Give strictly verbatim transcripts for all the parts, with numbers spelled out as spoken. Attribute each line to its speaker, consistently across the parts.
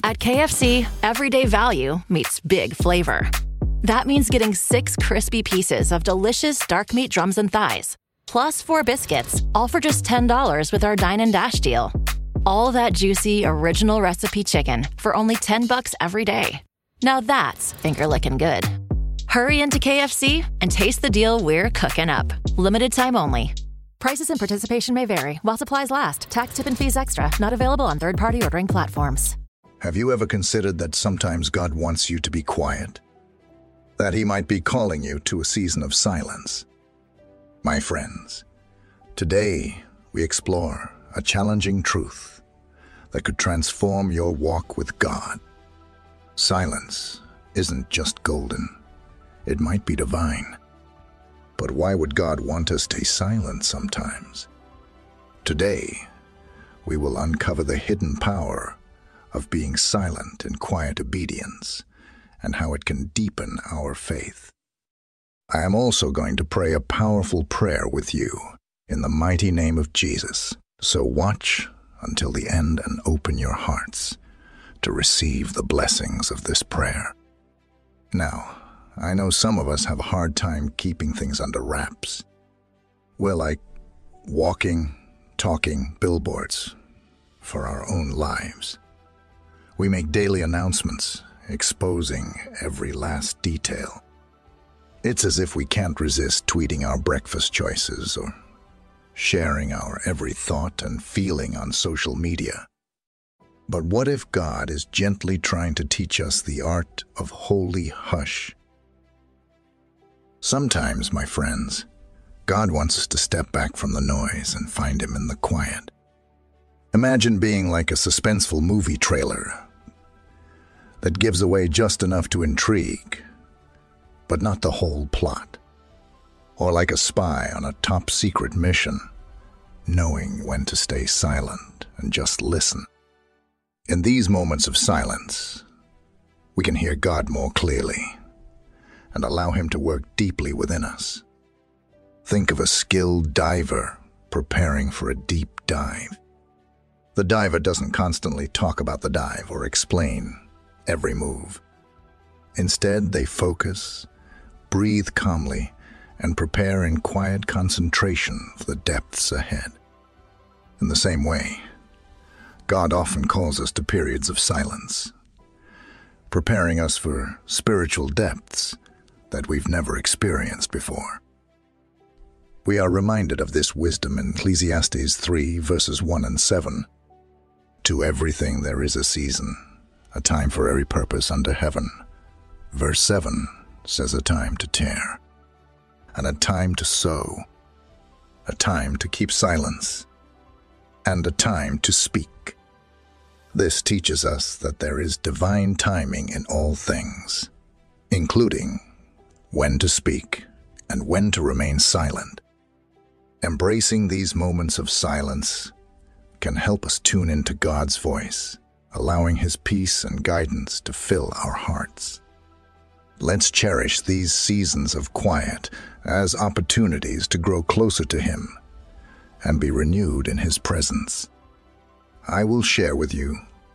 Speaker 1: At K F C, everyday value meets big flavor. That means getting six crispy pieces of delicious dark meat drums and thighs, plus four biscuits, all for just ten dollars with our Dine and Dash deal. All that juicy, original recipe chicken for only ten bucks every day. Now that's finger-licking good. Hurry into K F C and taste the deal we're cooking up. Limited time only. Prices and participation may vary while supplies last. Tax, tip, and fees extra. Not available on third-party ordering platforms.
Speaker 2: Have you ever considered that sometimes God wants you to be quiet? That He might be calling you to a season of silence? My friends, today we explore a challenging truth that could transform your walk with God. Silence isn't just golden. It might be divine. But why would God want us to stay silent sometimes? Today, we will uncover the hidden power of being silent in quiet obedience and how it can deepen our faith. I am also going to pray a powerful prayer with you in the mighty name of Jesus. So watch until the end and open your hearts to receive the blessings of this prayer. Now, I know some of us have a hard time keeping things under wraps. We're like walking, talking billboards for our own lives. We make daily announcements, exposing every last detail. It's as if we can't resist tweeting our breakfast choices or sharing our every thought and feeling on social media. But what if God is gently trying to teach us the art of holy hush? Sometimes, my friends, God wants us to step back from the noise and find Him in the quiet. Imagine being like a suspenseful movie trailer that gives away just enough to intrigue, but not the whole plot. Or like a spy on a top-secret mission, knowing when to stay silent and just listen. In these moments of silence, we can hear God more clearly and allow Him to work deeply within us. Think of a skilled diver preparing for a deep dive. The diver doesn't constantly talk about the dive or explain every move. Instead, they focus, breathe calmly, and prepare in quiet concentration for the depths ahead. In the same way, God often calls us to periods of silence, preparing us for spiritual depths that we've never experienced before. We are reminded of this wisdom in Ecclesiastes three, verses one and seven. To everything there is a season, a time for every purpose under heaven. Verse seven says a time to tear, and a time to sow, a time to keep silence, and a time to speak. This teaches us that there is divine timing in all things, including when to speak and when to remain silent. Embracing these moments of silence can help us tune into God's voice, allowing His peace and guidance to fill our hearts. Let's cherish these seasons of quiet as opportunities to grow closer to Him and be renewed in His presence. I will share with you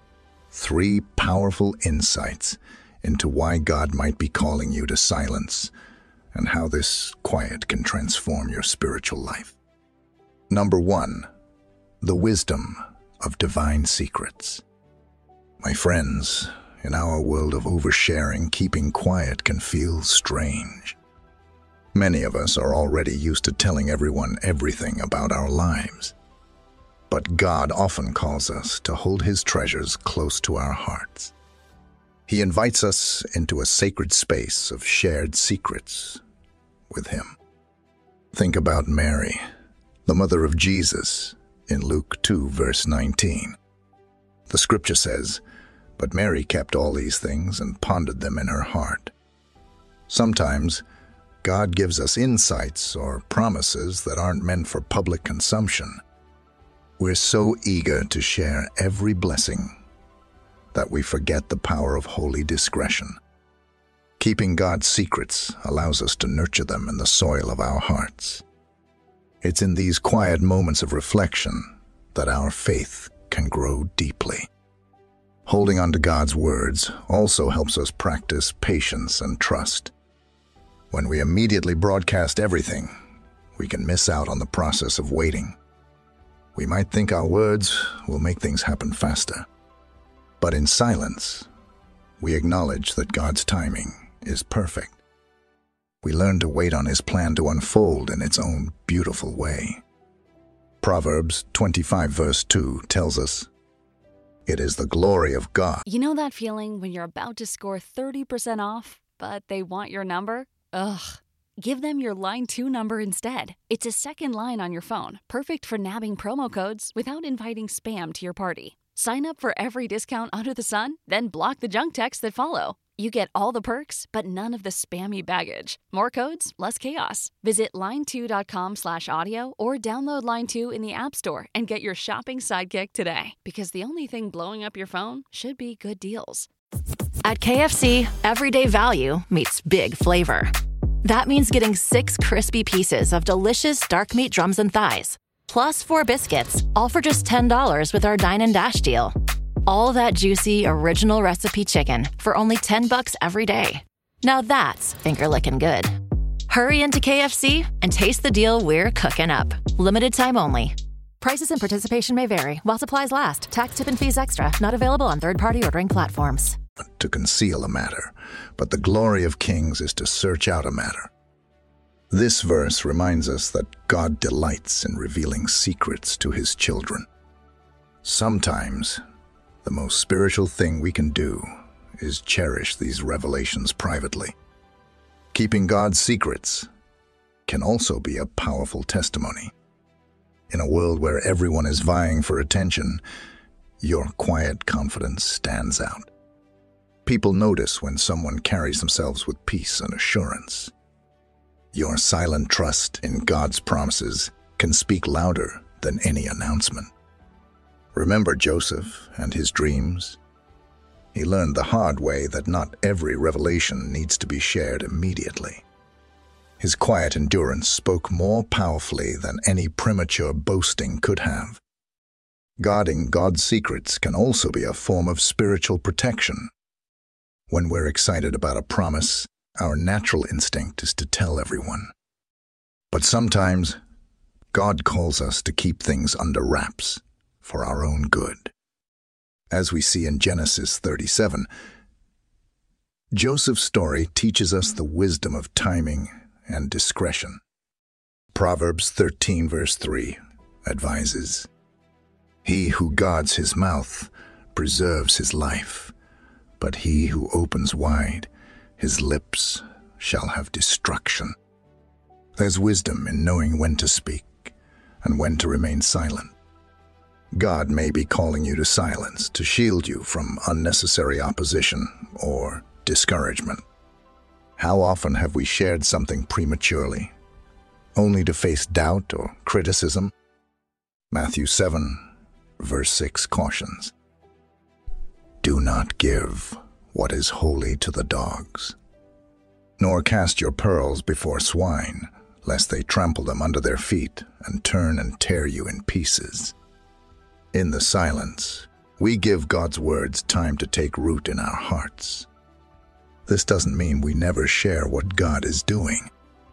Speaker 2: three powerful insights into why God might be calling you to silence and how this quiet can transform your spiritual life. Number one, the wisdom of divine secrets. My friends, in our world of oversharing, keeping quiet can feel strange. Many of us are already used to telling everyone everything about our lives. But God often calls us to hold His treasures close to our hearts. He invites us into a sacred space of shared secrets with Him. Think about Mary, the mother of Jesus, in Luke two, verse nineteen. The scripture says, "But Mary kept all these things and pondered them in her heart." Sometimes, God gives us insights or promises that aren't meant for public consumption. We're so eager to share every blessing that we forget the power of holy discretion. Keeping God's secrets allows us to nurture them in the soil of our hearts. It's in these quiet moments of reflection that our faith can grow deeply. Holding on to God's words also helps us practice patience and trust. When we immediately broadcast everything, we can miss out on the process of waiting. We might think our words will make things happen faster, but in silence, we acknowledge that God's timing is perfect. We learn to wait on His plan to unfold in its own beautiful way. Proverbs twenty-five verse two tells us, "It is the glory of God."
Speaker 3: You know that feeling when you're about to score thirty percent off, but they want your number? Ugh. Give them your Line two number instead. It's a second line on your phone, perfect for nabbing promo codes without inviting spam to your party. Sign up for every discount under the sun, then block the junk texts that follow. You get all the perks, but none of the spammy baggage. More codes, less chaos. Visit line two dot com slash audio or download Line two in the App Store and get your shopping sidekick today. Because the only thing blowing up your phone should be good deals.
Speaker 1: At K F C, everyday value meets big flavor. That means getting six crispy pieces of delicious dark meat drums and thighs, plus four biscuits, all for just ten dollars with our Dine and Dash deal. All that juicy, original recipe chicken for only ten bucks every day. Now that's finger-licking good. Hurry into K F C and taste the deal we're cooking up. Limited time only. Prices and participation may vary while supplies last. Tax, tip, and fees extra. Not available on third-party ordering platforms.
Speaker 2: To conceal a matter, but the glory of kings is to search out a matter. This verse reminds us that God delights in revealing secrets to His children. Sometimes, the most spiritual thing we can do is cherish these revelations privately. Keeping God's secrets can also be a powerful testimony. In a world where everyone is vying for attention, your quiet confidence stands out. People notice when someone carries themselves with peace and assurance. Your silent trust in God's promises can speak louder than any announcement. Remember Joseph and his dreams? He learned the hard way that not every revelation needs to be shared immediately. His quiet endurance spoke more powerfully than any premature boasting could have. Guarding God's secrets can also be a form of spiritual protection. When we're excited about a promise, our natural instinct is to tell everyone. But sometimes, God calls us to keep things under wraps for our own good. As we see in Genesis thirty-seven, Joseph's story teaches us the wisdom of timing and discretion. Proverbs thirteen verse three advises, "He who guards his mouth preserves his life, but he who opens wide his lips shall have destruction." There's wisdom in knowing when to speak and when to remain silent. God may be calling you to silence to shield you from unnecessary opposition or discouragement. How often have we shared something prematurely, only to face doubt or criticism? Matthew seven, verse six cautions, "Do not give what is holy to the dogs, nor cast your pearls before swine, lest they trample them under their feet and turn and tear you in pieces." In the silence, we give God's words time to take root in our hearts. This doesn't mean we never share what God is doing,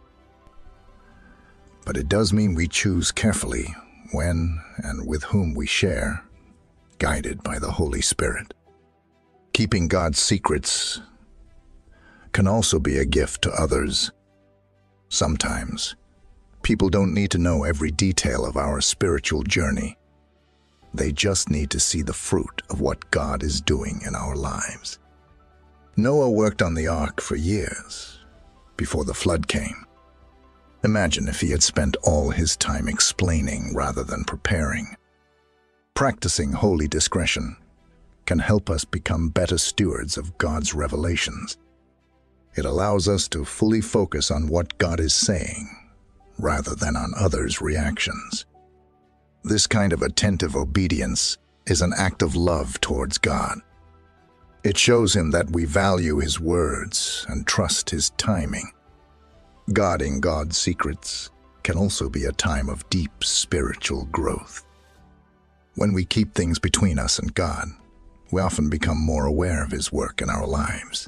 Speaker 2: but it does mean we choose carefully when and with whom we share, guided by the Holy Spirit. Keeping God's secrets can also be a gift to others. Sometimes, people don't need to know every detail of our spiritual journey. They just need to see the fruit of what God is doing in our lives. Noah worked on the ark for years before the flood came. Imagine if he had spent all his time explaining rather than preparing. Practicing holy discretion can help us become better stewards of God's revelations. It allows us to fully focus on what God is saying, rather than on others' reactions. This kind of attentive obedience is an act of love towards God. It shows Him that we value His words and trust His timing. Guarding God's secrets can also be a time of deep spiritual growth. When we keep things between us and God, we often become more aware of His work in our lives.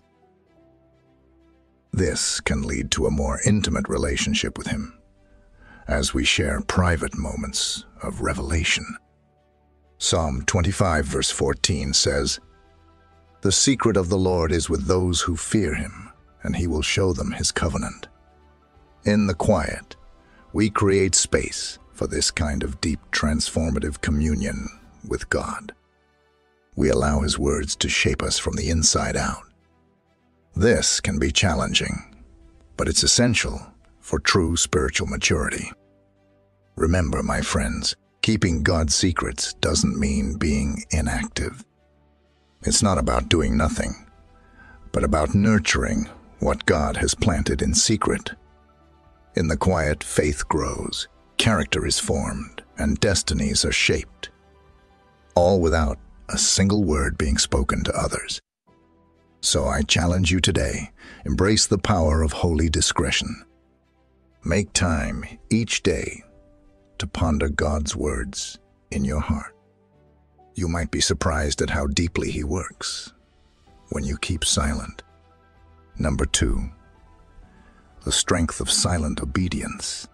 Speaker 2: This can lead to a more intimate relationship with Him, as we share private moments of revelation. Psalm twenty-five verse fourteen says, "The secret of the Lord is with those who fear Him, and He will show them His covenant." In the quiet, we create space for this kind of deep transformative communion with God. We allow His words to shape us from the inside out. This can be challenging, but it's essential for true spiritual maturity. Remember, my friends, keeping God's secrets doesn't mean being inactive. It's not about doing nothing, but about nurturing what God has planted in secret. In the quiet, faith grows, character is formed, and destinies are shaped, all without a single word being spoken to others. So I challenge you today, embrace the power of holy discretion. Make time each day to ponder God's words in your heart. You might be surprised at how deeply He works when you keep silent. Number two, the strength of silent obedience.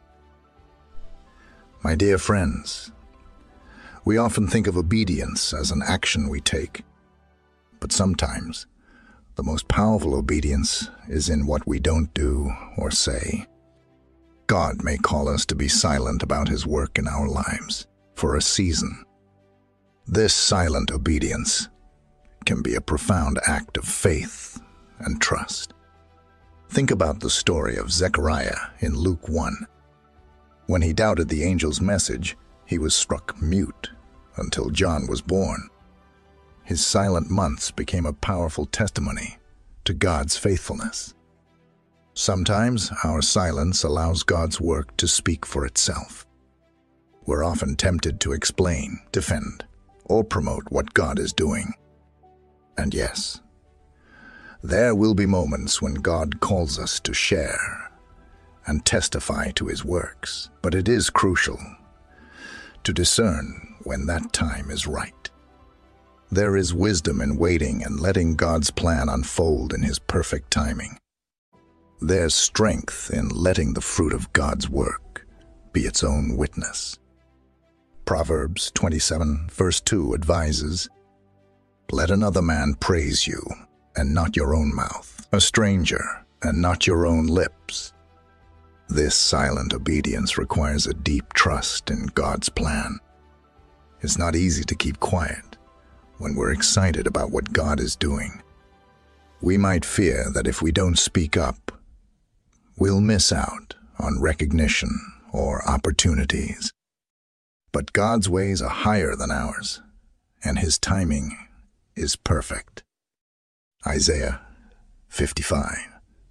Speaker 2: My dear friends, we often think of obedience as an action we take, but sometimes the most powerful obedience is in what we don't do or say. God may call us to be silent about His work in our lives for a season. This silent obedience can be a profound act of faith and trust. Think about the story of Zechariah in Luke one. When he doubted the angel's message, he was struck mute until John was born. His silent months became a powerful testimony to God's faithfulness. Sometimes our silence allows God's work to speak for itself. We're often tempted to explain, defend, or promote what God is doing. And yes, there will be moments when God calls us to share and testify to His works, but it is crucial to discern when that time is right. There is wisdom in waiting and letting God's plan unfold in His perfect timing. There's strength in letting the fruit of God's work be its own witness. Proverbs twenty-seven verse two advises, "Let another man praise you, and not your own mouth, a stranger, and not your own lips." This silent obedience requires a deep trust in God's plan. It's not easy to keep quiet when we're excited about what God is doing. We might fear that if we don't speak up, we'll miss out on recognition or opportunities. But God's ways are higher than ours, and His timing is perfect. Isaiah fifty-five,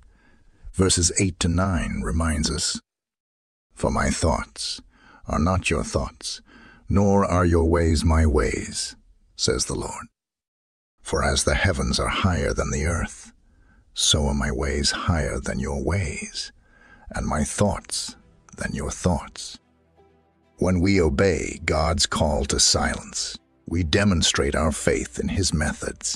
Speaker 2: verses eight to nine reminds us, "For my thoughts are not your thoughts, nor are your ways my ways, says the Lord. For as the heavens are higher than the earth, so are my ways higher than your ways, and my thoughts than your thoughts." When we obey God's call to silence, we demonstrate our faith in His methods.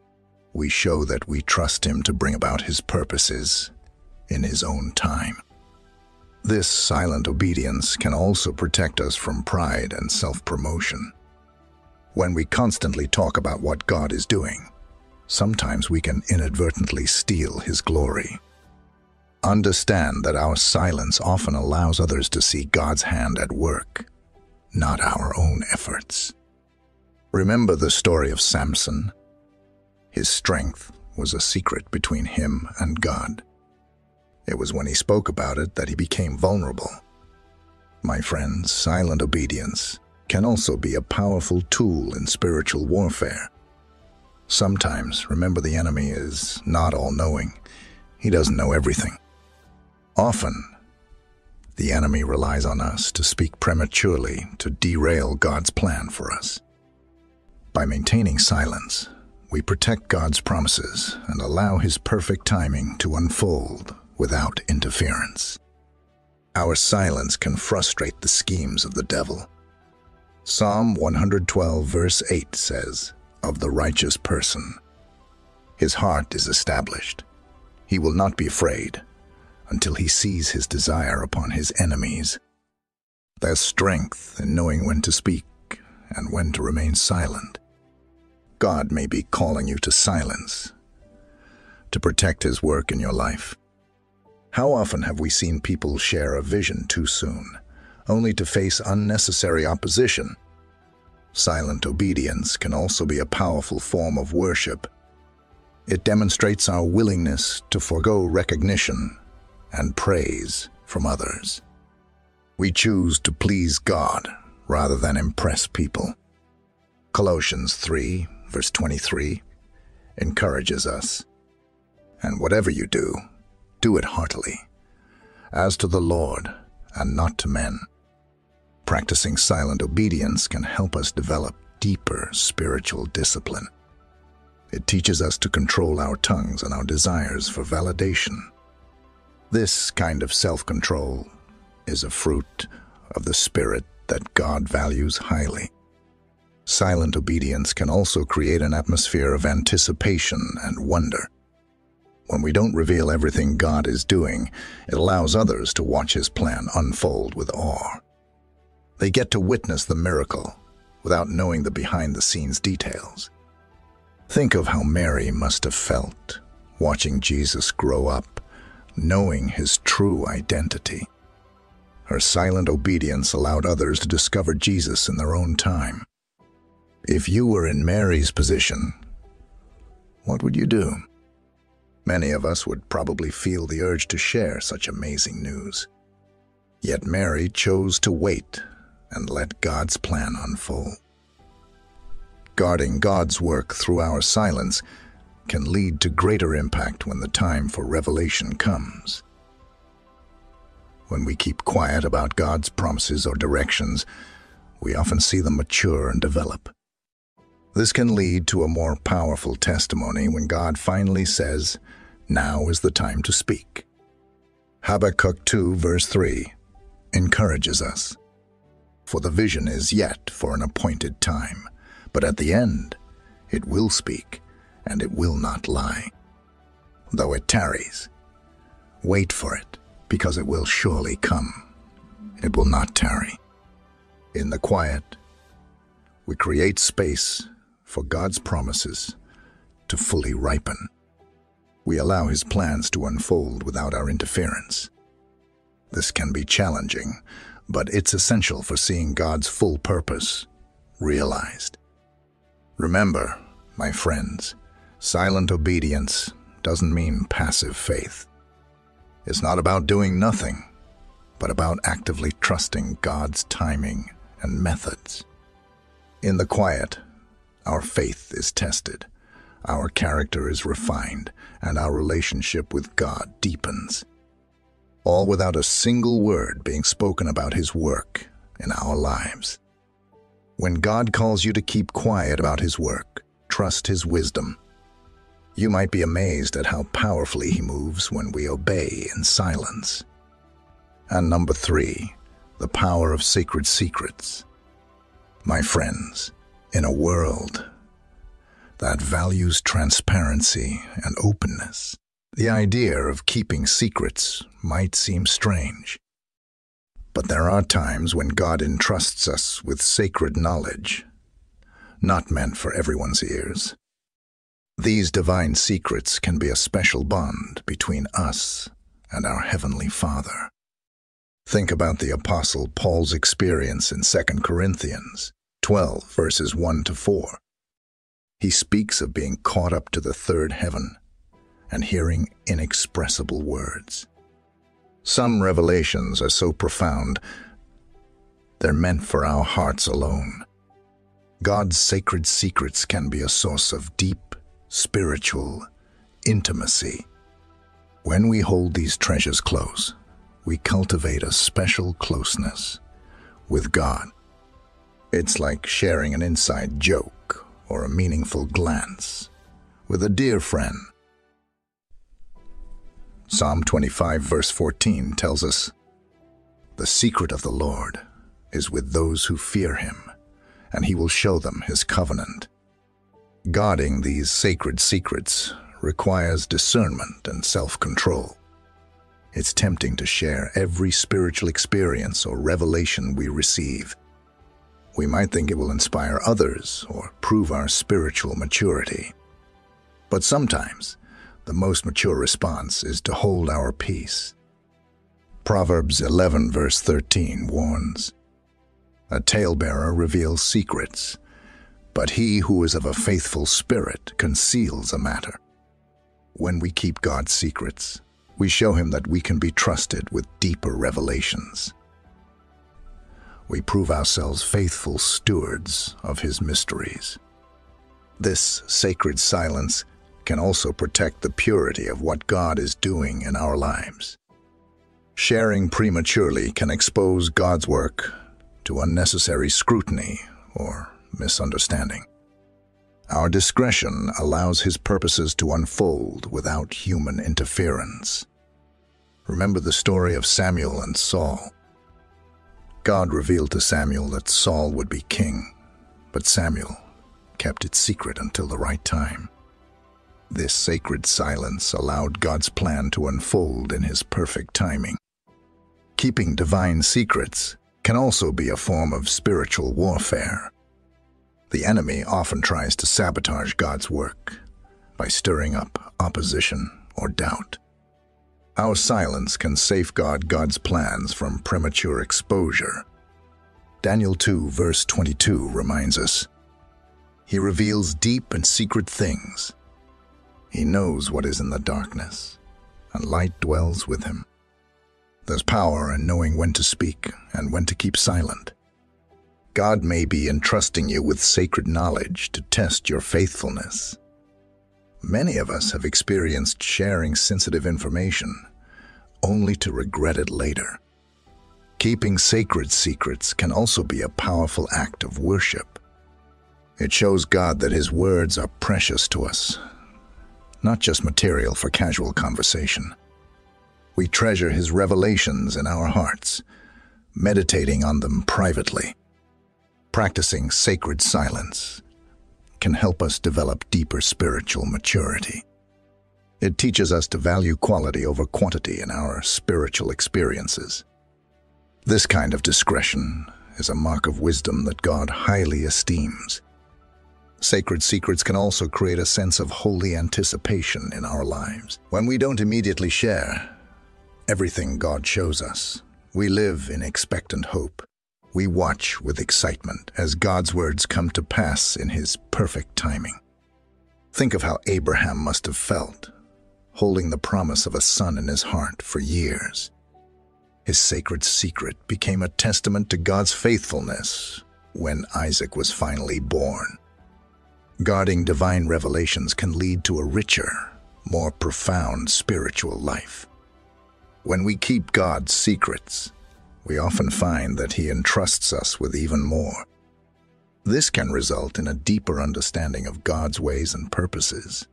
Speaker 2: We show that we trust Him to bring about His purposes in His own time. This silent obedience can also protect us from pride and self-promotion. When we constantly talk about what God is doing, sometimes we can inadvertently steal His glory. Understand that our silence often allows others to see God's hand at work, not our own efforts. Remember the story of Samson? His strength was a secret between him and God. It was when he spoke about it that he became vulnerable. My friends, silent obedience can also be a powerful tool in spiritual warfare. Sometimes, remember, the enemy is not all-knowing. He doesn't know everything. Often, the enemy relies on us to speak prematurely to derail God's plan for us. By maintaining silence, we protect God's promises and allow His perfect timing to unfold without interference. Our silence can frustrate the schemes of the devil. Psalm one hundred twelve verse eight says, of the righteous person. His heart is established. He will not be afraid until he sees his desire upon his enemies. There's strength in knowing when to speak and when to remain silent. God may be calling you to silence, to protect his work in your life. How often have we seen people share a vision too soon, only to face unnecessary opposition? Silent obedience can also be a powerful form of worship. It demonstrates our willingness to forego recognition and praise from others. We choose to please God rather than impress people. Colossians three, verse twenty-three, encourages us, "And whatever you do, do it heartily, as to the Lord and not to men." Practicing silent obedience can help us develop deeper spiritual discipline. It teaches us to control our tongues and our desires for validation. This kind of self-control is a fruit of the Spirit that God values highly. Silent obedience can also create an atmosphere of anticipation and wonder. When we don't reveal everything God is doing, it allows others to watch his plan unfold with awe. They get to witness the miracle without knowing the behind-the-scenes details. Think of how Mary must have felt watching Jesus grow up, knowing his true identity. Her silent obedience allowed others to discover Jesus in their own time. If you were in Mary's position, what would you do? Many of us would probably feel the urge to share such amazing news. Yet Mary chose to wait and let God's plan unfold. Guarding God's work through our silence can lead to greater impact when the time for revelation comes. When we keep quiet about God's promises or directions, we often see them mature and develop. This can lead to a more powerful testimony when God finally says, "Now is the time to speak." Habakkuk two, verse three, encourages us. "For the vision is yet for an appointed time, but at the end it will speak, and it will not lie. Though it tarries, wait for it, because it will surely come. It will not tarry." In the quiet, we create space for God's promises to fully ripen. We allow his plans to unfold without our interference. This can be challenging, but it's essential for seeing God's full purpose realized. Remember, my friends, silent obedience doesn't mean passive faith. It's not about doing nothing, but about actively trusting God's timing and methods. In the quiet, our faith is tested, our character is refined, and our relationship with God deepens. All without a single word being spoken about his work in our lives. When God calls you to keep quiet about his work, trust his wisdom. You might be amazed at how powerfully he moves when we obey in silence. And number three, the power of sacred secrets. My friends, in a world that values transparency and openness, the idea of keeping secrets might seem strange. But there are times when God entrusts us with sacred knowledge, not meant for everyone's ears. These divine secrets can be a special bond between us and our Heavenly Father. Think about the Apostle Paul's experience in Second Corinthians twelve, verses one to four. He speaks of being caught up to the third heaven and hearing inexpressible words. Some revelations are so profound, they're meant for our hearts alone. God's sacred secrets can be a source of deep, spiritual intimacy. When we hold these treasures close, we cultivate a special closeness with God. It's like sharing an inside joke or a meaningful glance with a dear friend. Psalm twenty-five, verse fourteen tells us, "The secret of the Lord is with those who fear him, and he will show them his covenant." Guarding these sacred secrets requires discernment and self-control. It's tempting to share every spiritual experience or revelation we receive. We might think it will inspire others or prove our spiritual maturity. But sometimes, the most mature response is to hold our peace. Proverbs eleven verse thirteen warns, "A talebearer reveals secrets, but he who is of a faithful spirit conceals a matter." When we keep God's secrets, we show him that we can be trusted with deeper revelations. We prove ourselves faithful stewards of his mysteries. This sacred silence can also protect the purity of what God is doing in our lives. Sharing prematurely can expose God's work to unnecessary scrutiny or misunderstanding. Our discretion allows his purposes to unfold without human interference. Remember the story of Samuel and Saul. God revealed to Samuel that Saul would be king, but Samuel kept it secret until the right time. This sacred silence allowed God's plan to unfold in his perfect timing. Keeping divine secrets can also be a form of spiritual warfare. The enemy often tries to sabotage God's work by stirring up opposition or doubt. Our silence can safeguard God's plans from premature exposure. Daniel two verse twenty-two reminds us, "He reveals deep and secret things. He knows what is in the darkness, and light dwells with him." There's power in knowing when to speak and when to keep silent. God may be entrusting you with sacred knowledge to test your faithfulness. Many of us have experienced sharing sensitive information only to regret it later. Keeping sacred secrets can also be a powerful act of worship. It shows God that his words are precious to us, not just material for casual conversation. We treasure his revelations in our hearts, meditating on them privately. Practicing sacred silence can help us develop deeper spiritual maturity. It teaches us to value quality over quantity in our spiritual experiences. This kind of discretion is a mark of wisdom that God highly esteems. Sacred secrets can also create a sense of holy anticipation in our lives. When we don't immediately share everything God shows us, we live in expectant hope. We watch with excitement as God's words come to pass in his perfect timing. Think of how Abraham must have felt, holding the promise of a son in his heart for years. His sacred secret became a testament to God's faithfulness when Isaac was finally born. Guarding divine revelations can lead to a richer, more profound spiritual life. When we keep God's secrets, we often find that he entrusts us with even more. This can result in a deeper understanding of God's ways and purposes.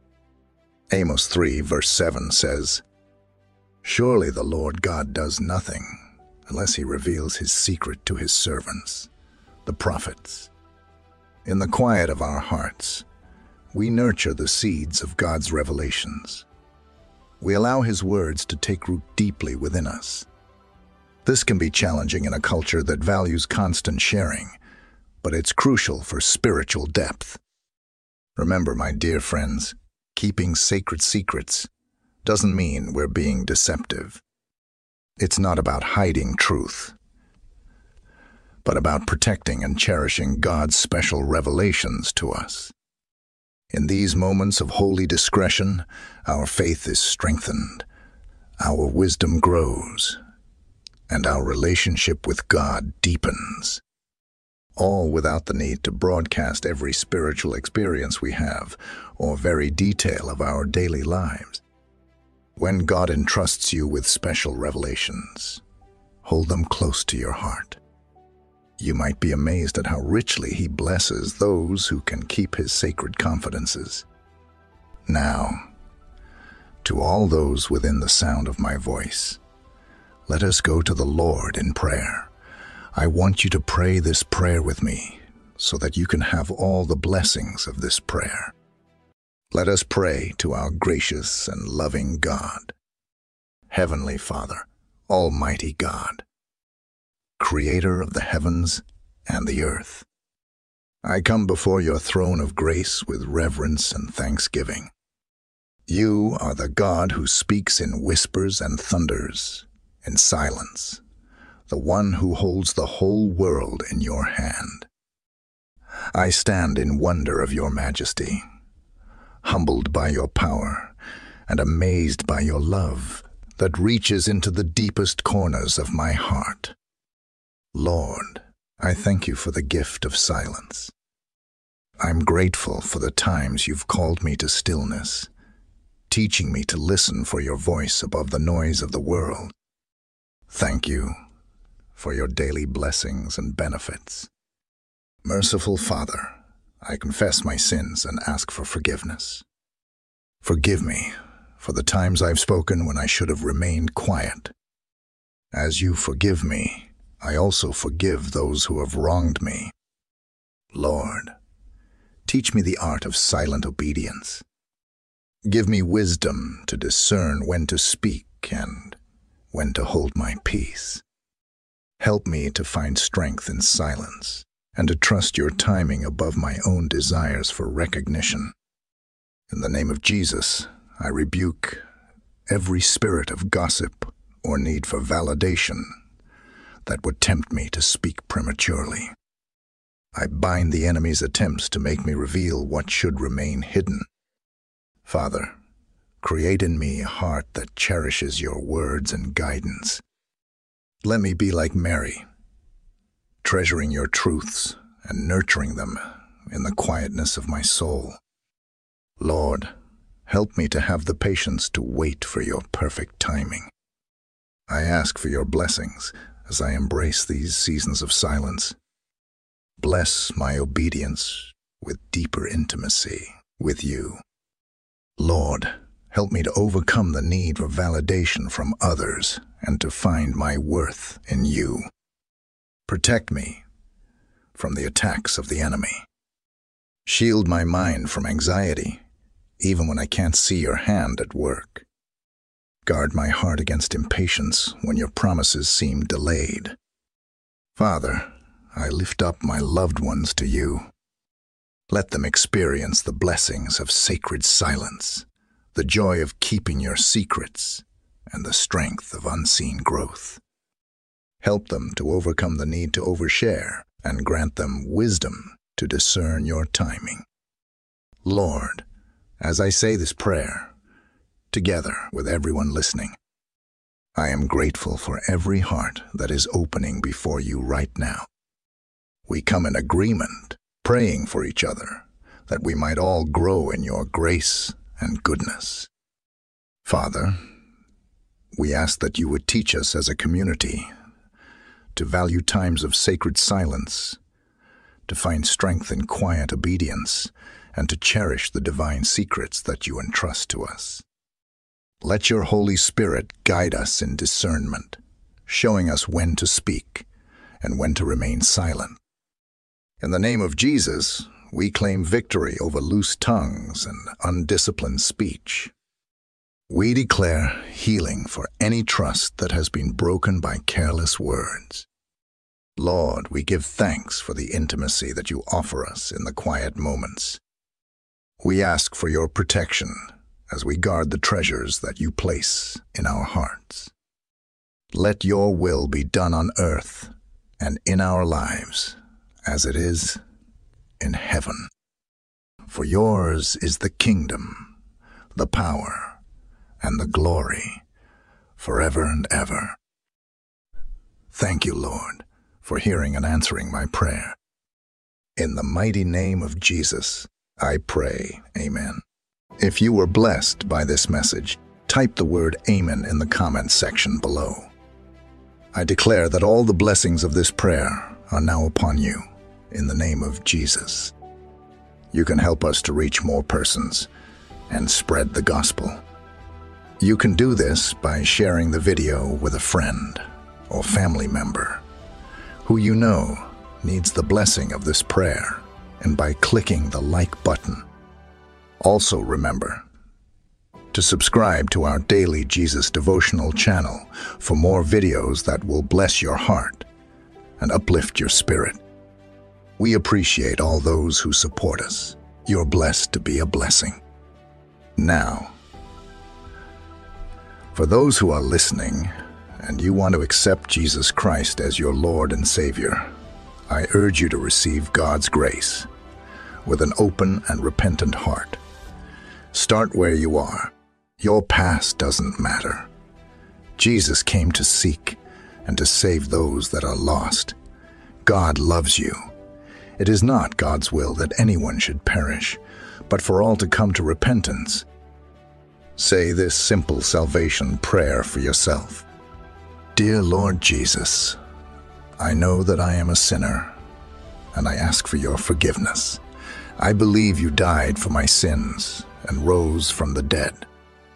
Speaker 2: Amos three verse seven says, "Surely the Lord God does nothing unless he reveals his secret to his servants, the prophets." In the quiet of our hearts, we nurture the seeds of God's revelations. We allow his words to take root deeply within us. This can be challenging in a culture that values constant sharing, but it's crucial for spiritual depth. Remember, my dear friends, keeping sacred secrets doesn't mean we're being deceptive. It's not about hiding truth, but about protecting and cherishing God's special revelations to us. In these moments of holy discretion, our faith is strengthened, our wisdom grows, and our relationship with God deepens. All without the need to broadcast every spiritual experience we have or very detail of our daily lives. When God entrusts you with special revelations, hold them close to your heart. You might be amazed at how richly he blesses those who can keep his sacred confidences. Now, to all those within the sound of my voice, let us go to the Lord in prayer. I want you to pray this prayer with me so that you can have all the blessings of this prayer. Let us pray to our gracious and loving God. Heavenly Father, Almighty God, Creator of the heavens and the earth, I come before your throne of grace with reverence and thanksgiving. You are the God who speaks in whispers and thunders, in silence, the one who holds the whole world in your hand. I stand in wonder of your majesty, humbled by your power and amazed by your love that reaches into the deepest corners of my heart. Lord, I thank you for the gift of silence. I'm grateful for the times you've called me to stillness, teaching me to listen for your voice above the noise of the world. Thank you for your daily blessings and benefits. Merciful Father, I confess my sins and ask for forgiveness. Forgive me for the times I've spoken when I should have remained quiet. As you forgive me, I also forgive those who have wronged me. Lord, teach me the art of silent obedience. Give me wisdom to discern when to speak and when to hold my peace. Help me to find strength in silence and to trust your timing above my own desires for recognition. In the name of Jesus, I rebuke every spirit of gossip or need for validation that would tempt me to speak prematurely. I bind the enemy's attempts to make me reveal what should remain hidden. Father, create in me a heart that cherishes your words and guidance. Let me be like Mary, treasuring your truths and nurturing them in the quietness of my soul. Lord, help me to have the patience to wait for your perfect timing. I ask for your blessings as I embrace these seasons of silence. Bless my obedience with deeper intimacy with you. Lord, help me to overcome the need for validation from others and to find my worth in you. Protect me from the attacks of the enemy. Shield my mind from anxiety, even when I can't see your hand at work. Guard my heart against impatience when your promises seem delayed. Father, I lift up my loved ones to you. Let them experience the blessings of sacred silence, the joy of keeping your secrets, and the strength of unseen growth. Help them to overcome the need to overshare and grant them wisdom to discern your timing. Lord, as I say this prayer, together with everyone listening, I am grateful for every heart that is opening before you right now. We come in agreement, praying for each other, that we might all grow in your grace and goodness. Father, we ask that you would teach us as a community to value times of sacred silence, to find strength in quiet obedience, and to cherish the divine secrets that you entrust to us. Let your Holy Spirit guide us in discernment, showing us when to speak and when to remain silent. In the name of Jesus, we claim victory over loose tongues and undisciplined speech. We declare healing for any trust that has been broken by careless words. Lord, we give thanks for the intimacy that you offer us in the quiet moments. We ask for your protection as we guard the treasures that you place in our hearts. Let your will be done on earth and in our lives as it is in heaven. For yours is the kingdom, the power, and the glory, forever and ever. Thank you, Lord, for hearing and answering my prayer. In the mighty name of Jesus, I pray, Amen. If you were blessed by this message, type the word Amen in the comments section below. I declare that all the blessings of this prayer are now upon you, in the name of Jesus. You can help us to reach more persons and spread the gospel. You can do this by sharing the video with a friend or family member who you know needs the blessing of this prayer, and by clicking the like button. Also remember to subscribe to our daily Jesus devotional channel for more videos that will bless your heart and uplift your spirit. We appreciate all those who support us. You're blessed to be a blessing. Now, for those who are listening and you want to accept Jesus Christ as your Lord and Savior, I urge you to receive God's grace with an open and repentant heart. Start where you are. Your past doesn't matter. Jesus came to seek and to save those that are lost. God loves you. It is not God's will that anyone should perish, but for all to come to repentance. Say this simple salvation prayer for yourself. Dear Lord Jesus, I know that I am a sinner, and I ask for your forgiveness. I believe you died for my sins and rose from the dead.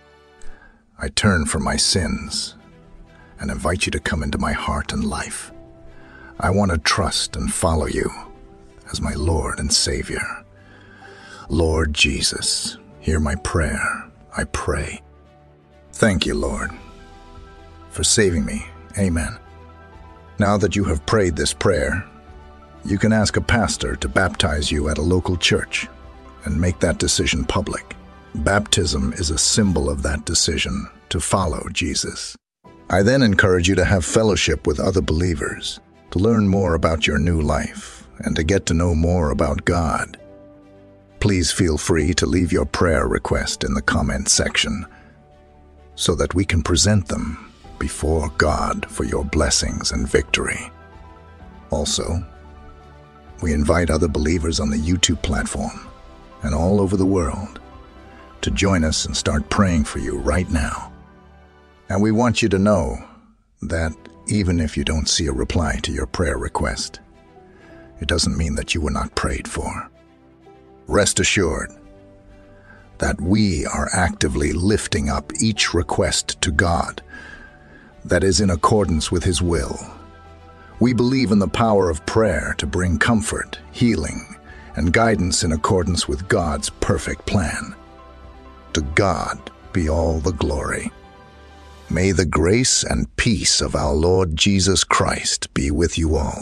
Speaker 2: I turn from my sins and invite you to come into my heart and life. I want to trust and follow you as my Lord and Savior. Lord Jesus, hear my prayer, I pray. Thank you, Lord, for saving me. Amen. Now that you have prayed this prayer, you can ask a pastor to baptize you at a local church and make that decision public. Baptism is a symbol of that decision to follow Jesus. I then encourage you to have fellowship with other believers, to learn more about your new life, and to get to know more about God. Please feel free to leave your prayer request in the comment section so that we can present them before God for your blessings and victory. Also, we invite other believers on the YouTube platform and all over the world to join us and start praying for you right now. And we want you to know that even if you don't see a reply to your prayer request, it doesn't mean that you were not prayed for. Rest assured that we are actively lifting up each request to God that is in accordance with His will. We believe in the power of prayer to bring comfort, healing, and guidance in accordance with God's perfect plan. To God be all the glory. May the grace and peace of our Lord Jesus Christ be with you all.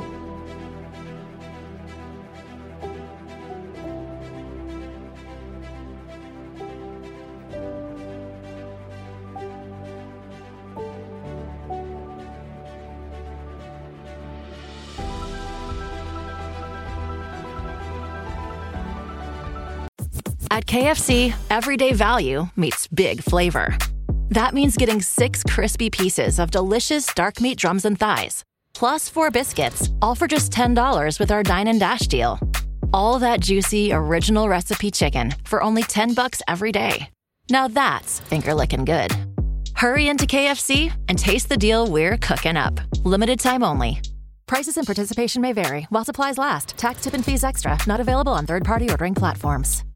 Speaker 1: At K F C, everyday value meets big flavor. That means getting six crispy pieces of delicious dark meat drums and thighs, plus four biscuits, all for just ten dollars with our Dine and Dash deal. All that juicy, original recipe chicken for only ten bucks every day. Now that's finger-licking good. Hurry into K F C and taste the deal we're cooking up. Limited time only. Prices and participation may vary while supplies last. Tax, tip, and fees extra. Not available on third-party ordering platforms.